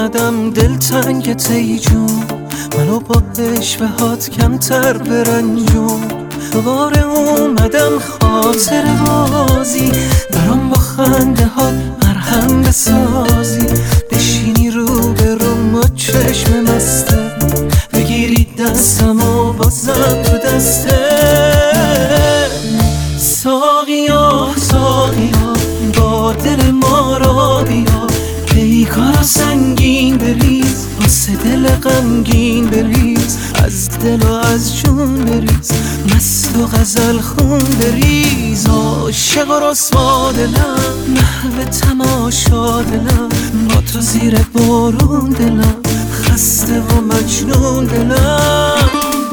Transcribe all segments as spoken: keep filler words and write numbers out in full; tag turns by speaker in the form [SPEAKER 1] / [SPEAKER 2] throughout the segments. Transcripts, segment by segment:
[SPEAKER 1] اومدم دلتنگت ای جون، منو با عشوهات کمتر برنجون. دوباره اومدم خاطر بازی، برام با خنده ها مرهم بسازی. بشینی رو به روم و چشم مسته، بگیری دستم و بازم تو دسته. ساقیا ساقیا با دل ما را بیا، پیکارا سنگین بریز، واسه دل غمگین بریز. از دل و از جون بریز، مست و غزل خون بریز. عاشق و رسوا دلم، محو تماشا دلم، با تو زیر بارون دلم، خسته و مجنون دلم.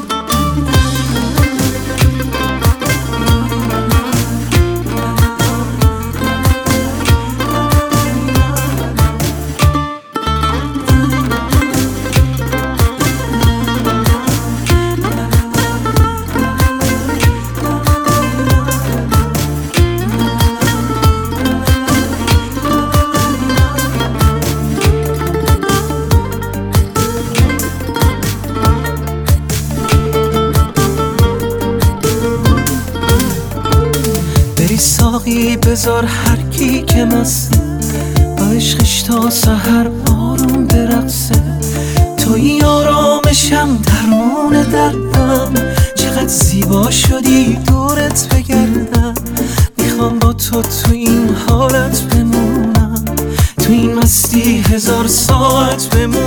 [SPEAKER 1] ساقی بذار هر کی که مسته، با عشقش تا سحر آروم برقصه. توی آرامشم درمون دردم، چقدر زیبا شدی دورت بگردم. میخوام با تو تو این حالت بمونم، تو این مستی هزار ساعت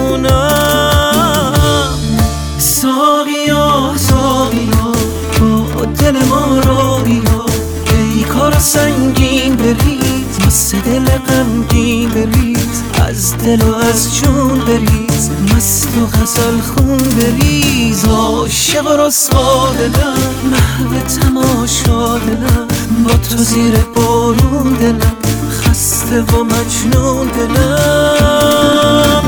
[SPEAKER 1] بمونم. ساقیا ساقیا با دل ما را بیا، کارا سنگین بریز، واسه دل غمگین بریز. از دل و از جون بریز، مست و غزل خون بریز. عاشق و رسوا دلم، محو تماشا دلم، با تو زیر بارون دلم، خسته و مجنون دلم.